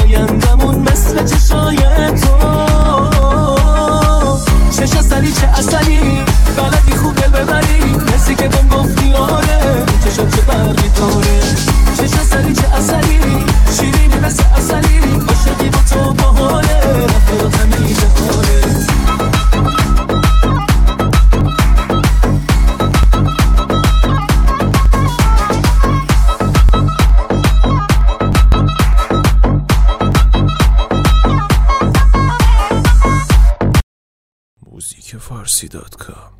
آیندمون مثل چشای تو. چش اصلی چه اصلی بلدی خوب دل ببری، کسی که بهم گفتی آره چشات چه برقی داره. چش اصلی چه اصلی شیرینی مثل اصلی، عاشقی با تو باحاله رفتارات همیشه حاله. موزیک فارسی.com